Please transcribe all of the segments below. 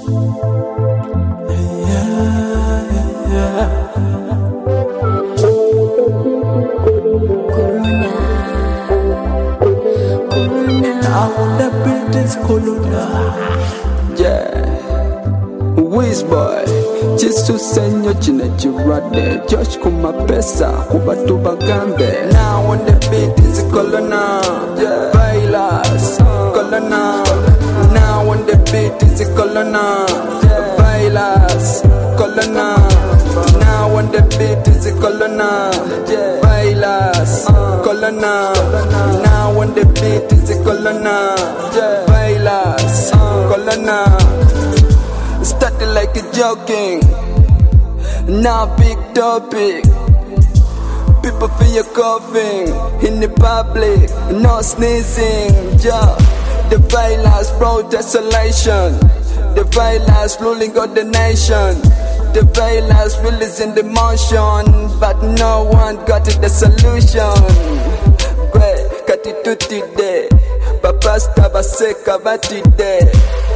The British Corona. Yeah. Wizboy. Chisu senyo chinechirade. Josh kumapesa kubatu bagambe. Now on the beat is Corona. Yeah. Bailas. Corona. Now on the beat is Corona. Yeah. Bailas. Corona. Now on the beat is Corona. Yeah. Bailas. Corona. Now on the beat is Corona. Yeah. Bailas. Corona. Started like a joking. Now big topic. People feel you coughing in the public, no sneezing. Yeah. The violence brought desolation. The violence ruling of the nation. The violence releasing the motion, but no one got the solution. Gwe katituti de, papa staba seka batide.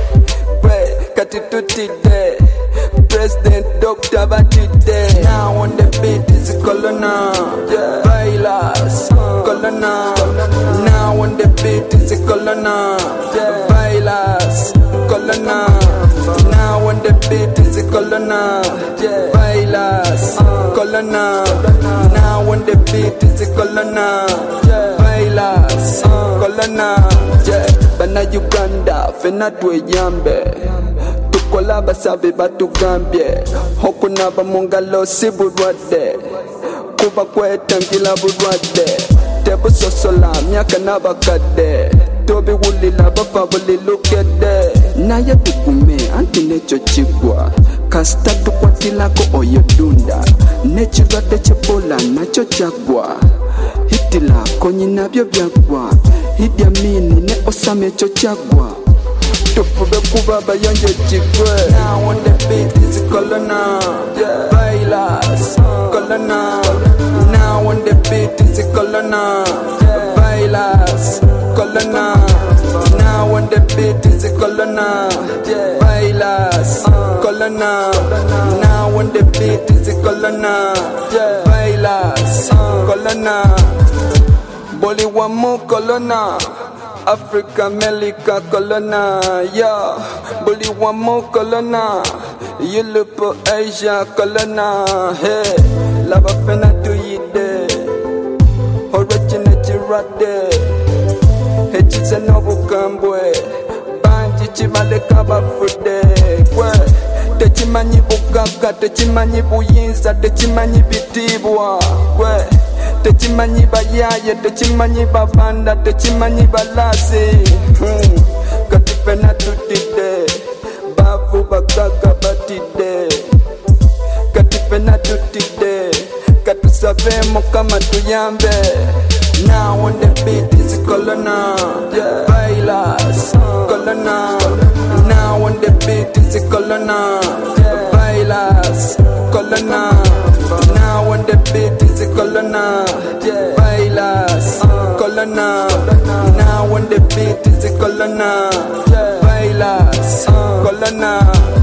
Gwe katituti de, President Dr. Batide. Now on the beat is Corona. Yeah. Violence, Corona. Now on the beat is Corona. Yeah. Violence, Corona. Now on the beat is Corona. Yeah. Violence, Corona. Now on the beat is Corona. Yeah. Violence, Corona. Yeah. Bana Uganda, fena tweyambe. Tukola basabe batugambye. Hokuna bamungalo si bulwadde. Kuba kwetangila bulwadde. Tebusosola myaka n'abakadde. Tobi wulila bafa buli lukedde. Naye tukume anti nekyo kigwa. Kasita tukwatilako oyo dunda. N'ekirwadde ky'Ebola nakyo kyagwa. Hitila konyi nabyo byagwa. Idi Amini ne Osama ekyo kyagwa. Tufube kuba bayonje kigwe. Now on the beat is Corona. Yeah. Violence, Corona. Now on the beat is Corona. Yeah. Violence, Corona. Now on the beat is Corona. Yeah. Violence, Corona. Now on the beat is Corona. Yeah. Violence, Corona. Boli wamu Corona. Africa, America, Corona. Yeah. Boli wamu Corona. Europe, Asia, Corona. Hey. Lava fena to yide. Original chirade. Hechize nobu kambwe. Banji chimale kaba fude. Kwe. Techimanyi bukaka, techimanyi buyinza, techimanyi bitibwa. Kwe. Techimanyi bayaye, techimanyi babanda, techimanyi balasi. Katifena tutide. Bavu bagaga batide. Katifena tutide. Katusavemo kama tuyambe. Now on the beat is Corona. Yeah. Violence, Corona. Now on the beat is Corona. Yeah. Violence, Corona. Now on the beat is Corona. Yeah. Violence, Corona. Now on the beat is Corona. Yeah. Violence, Corona.